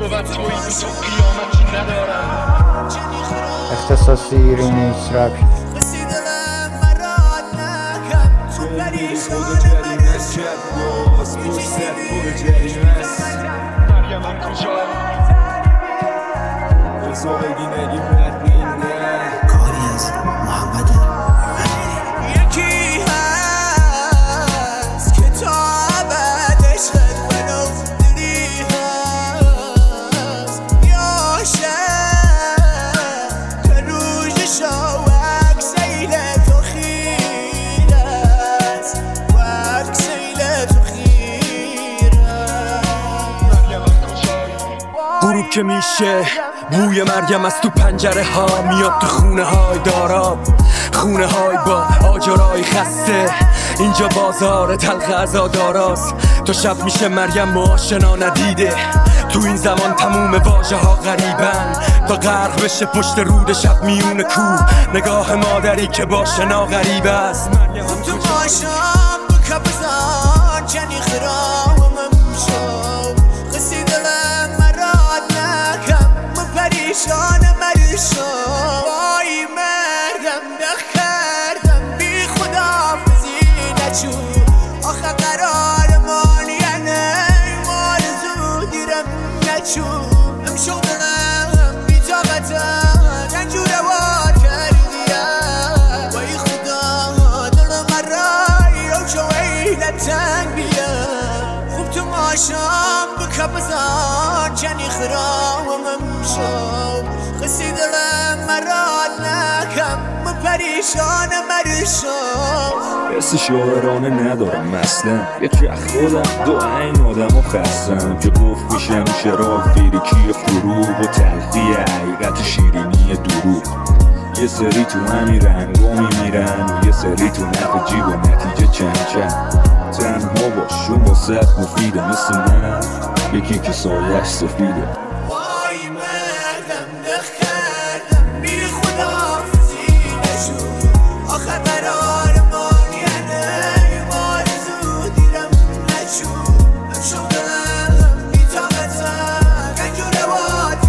بود توی تو قیامتی ندارم. اختصاصی ریمیکس رپ مریم هم کجایی؟ رسا بگی نگی مدینه کاری از محمد یکی هست که تا ابد عشقت منو دلی هست یا شب که روزشو اکسیل تو خیر است و اکسیل تو خیر است. مریم هم کجایی؟ غروب که میشه بوی مریم از تو پنجره ها میاد تو خونه های داراب، خونه های با آجرای خسته. اینجا بازار تلخ عزاداراست. تو شب میشه مریم و آشنا ندیده. تو این زمان تموم واژه ها غریبن تا غرق بشه پشت رود شب میون کوه. نگاه مادری که با شنا غریب است. مریم هم تو ماشام بکبزان جنی خرامم شو قصی دلم مراد نکم مپریشان مریشو وای مردم دخ کردم بی خدا فزی نچو آخه قرارمان یعنی مارزو دیرم نچو امشو دلم بی طاقتم رنجو روار کردیم وای خدا دلم مرای رو شویلت تنگ بیم خوب تو ماشام بکبزان جنی خرامم شو قصی دلم مراد نکم مپریشان مریشو حس شاعرانه ندارم اصلا. یه چخ خودم دو این آدم و خستم که گفت میشم شراک فریکی فروغ و تلخی حقیقت شیرینی دروغ. یه سری تو همین رنگا میمیرن و یه سری تو نف جیب و نتیجه چند چند. تنها باش و واسه مفیده مثل من یکی که سایش سفیده. وای مردم دخ کردم بی خدا فزی نشو آخه قرارمان یعنی مارزو دیرم نچو امشو دلم بی طاقتم رنج و رواد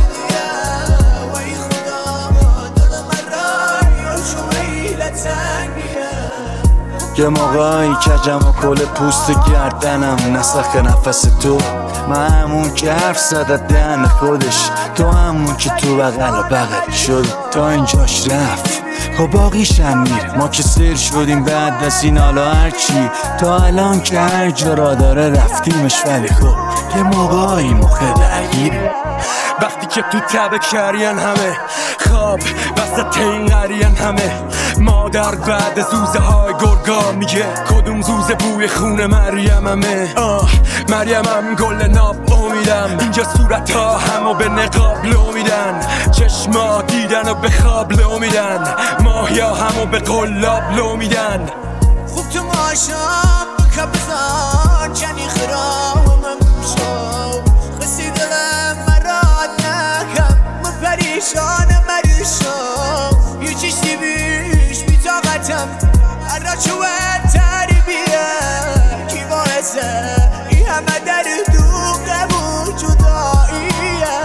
کردیم وای خدا دلم مرای رو شویلت تنگ بیم. یه موقعی کجم و کل پوست گردنم نسخ نفس تو. من همون که حرف زدت دهن خودش، تو همون که تو بغل و بغل شد تا اینجاش رفت. خب باقیش هم میره، ما که سیر شدیم بعد از این حالا هرچی تا الان که هر جا را داره رفتیمش. ولی خب یه موقعی مخه درگیره وقتی که تو تبه کرین همه خواب وسط این قرین همه. مادر بعد زوزه های گرگا میگه کدوم زوزه بوی خون مریم همه. مریم هم گل ناب امیدم. اینجا صورت ها همو به نقاب لو میدن. چشما دیدن و به خواب لو میدن. ماهیا همو به قلاب لو میدن. خوب تو ماشام بکبزان جنی خرامم شو قصی دلم مراد نکم مپریشان مریشو یه چیشتی بیش بی طاقتم هر را چوه تربیه کی باعثه این همه در دوغه و جداییه.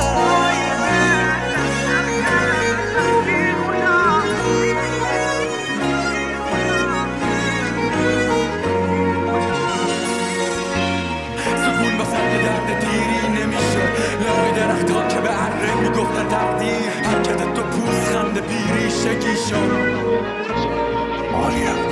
سکون واسه درد دیری نمیشه. لای درخت ها که به اره میگفتن تقدیر حرکت تو پوست خنده پیری شگی شد. مریم